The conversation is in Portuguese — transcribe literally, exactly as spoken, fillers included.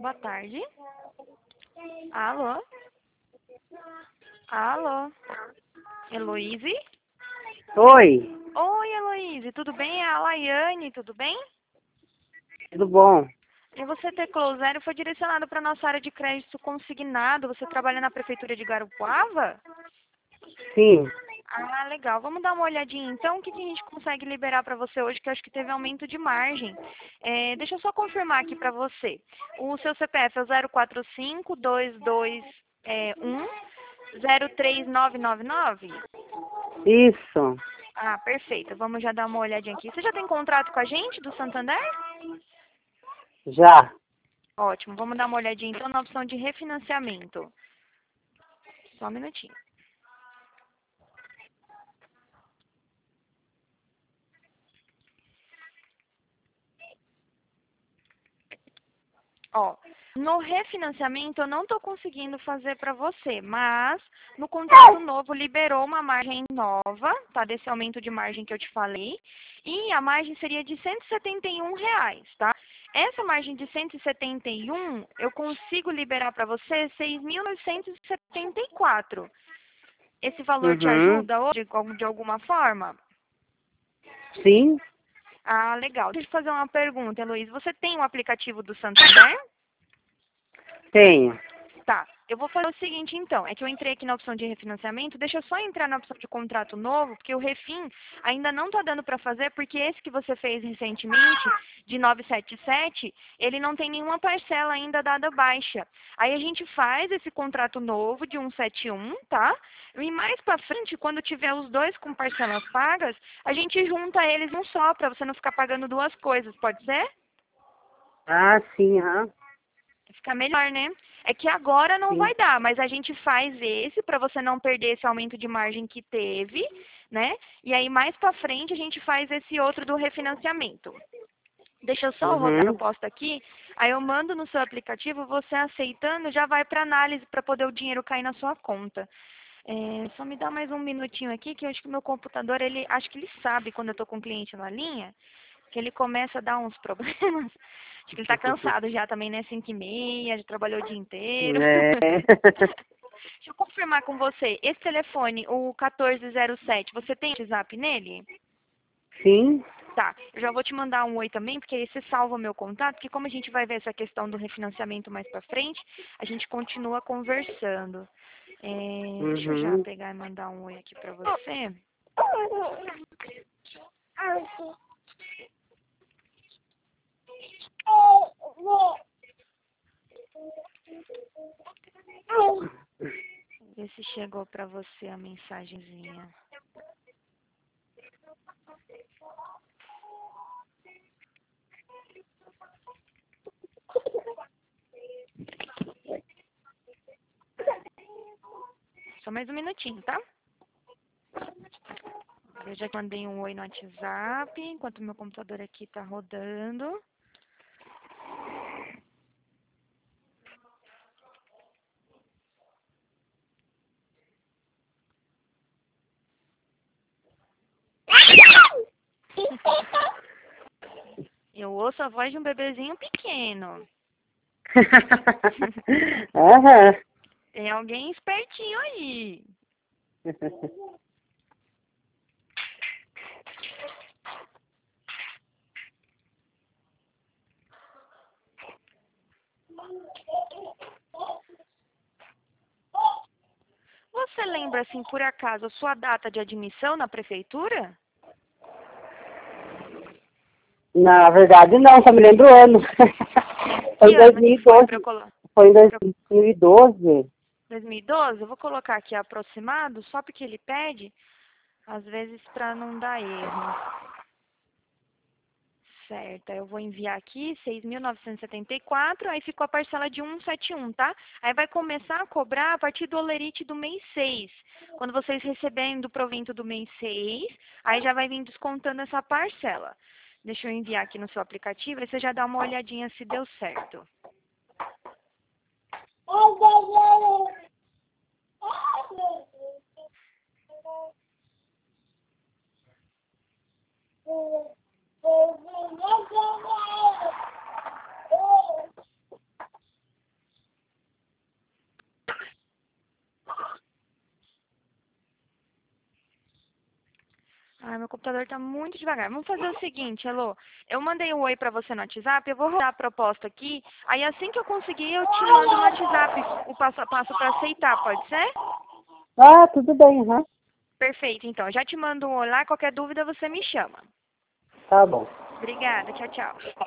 Boa tarde. Alô? Alô? Heloíse? Oi, Oi, Heloíse, tudo bem? É a Laiane, tudo bem? tudo bom? E você teclou zero foi direcionado para nossa área de crédito consignado. Você trabalha na prefeitura de Garupuava? Sim, Ah, legal. Vamos dar uma olhadinha então. O que que a gente consegue liberar para você hoje, que eu acho que teve aumento de margem. É, deixa eu só confirmar aqui para você. O seu C P F é o zero quatro cinco dois dois um zero três nove nove nove? isso, Ah, perfeito. Vamos já dar uma olhadinha aqui. Você já tem contrato com a gente do Santander? já. Ótimo. Vamos dar uma olhadinha então na opção de refinanciamento. Só um minutinho. Ó, no refinanciamento eu não estou conseguindo fazer para você, mas no contrato novo liberou uma margem nova, tá? Desse aumento de margem que eu te falei, e a margem seria de cento e setenta e um reais, tá? Essa margem de cento e setenta e um, eu consigo liberar para você seis mil novecentos e setenta e quatro. Esse valor te Uhum, ajuda hoje de alguma forma? sim, Ah, legal. Deixa eu fazer uma pergunta, Heloísa. Você tem o aplicativo do Santander? tenho. Tá, eu vou fazer o seguinte então, é que eu entrei aqui na opção de refinanciamento, deixa eu só entrar na opção de contrato novo, porque o refin ainda não tá dando para fazer, porque esse que você fez recentemente, de novecentos e setenta e sete, ele não tem nenhuma parcela ainda dada baixa. Aí a gente faz esse contrato novo de cento e setenta e um, tá? E mais para frente, quando tiver os dois com parcelas pagas, a gente junta eles em um só, para você não ficar pagando duas coisas, pode ser? Ah, sim, aham, Fica melhor, né? É que agora não sim. vai dar, mas a gente faz esse para você não perder esse aumento de margem que teve, né? E aí mais para frente a gente faz esse outro do refinanciamento. Deixa eu só rodar a Uhum, proposta aqui, aí eu mando no seu aplicativo, você aceitando já vai para análise para poder o dinheiro cair na sua conta. É, só me dá mais um minutinho aqui, que eu acho que o meu computador, ele acho que ele sabe quando eu estou com o cliente na linha, que ele começa a dar uns problemas. Acho que ele está cansado já também, né? Cinco e meia, já trabalhou o dia inteiro. é, Deixa eu confirmar com você. Esse telefone, o quatorze zero sete, você tem WhatsApp nele? sim, Tá, eu já vou te mandar um oi também, porque aí você salva o meu contato, porque como a gente vai ver essa questão do refinanciamento mais pra frente, a gente continua conversando. É, deixa eu já uhum. pegar e mandar um oi aqui pra você. Ver se chegou pra você a mensagenzinha. Só mais um minutinho, tá? Eu já mandei um oi no WhatsApp, enquanto meu computador aqui tá rodando. Eu ouço a voz de um bebezinho pequeno. Aham. Tem alguém espertinho aí. Você lembra, assim, por acaso, a sua data de admissão na prefeitura? Na verdade, não, só me lembro o ano. Foi Que em ano que foi para eu dois mil e doze. colocar? Foi em dois mil e doze. dois mil e doze? Eu vou colocar aqui aproximado, só porque ele pede, às vezes para não dar erro. Certo, aí eu vou enviar aqui seis mil novecentos e setenta e quatro, aí ficou a parcela de cento e setenta e um, tá? Aí vai começar a cobrar a partir do holerite do mês seis. Quando vocês receberem do provento do mês seis, aí já vai vir descontando essa parcela. Deixa eu enviar aqui no seu aplicativo, aí você já dá uma olhadinha se deu certo. Ai, meu computador tá muito devagar. Vamos fazer o seguinte, Elô. Eu mandei um oi pra você no WhatsApp, eu vou rodar a proposta aqui. Aí assim que eu conseguir, eu te mando no WhatsApp o passo a passo pra aceitar, pode ser? Ah, tudo bem, aham. Perfeito, então. Já te mando um oi lá, qualquer dúvida você me chama. Tá bom. Obrigada, tchau, tchau.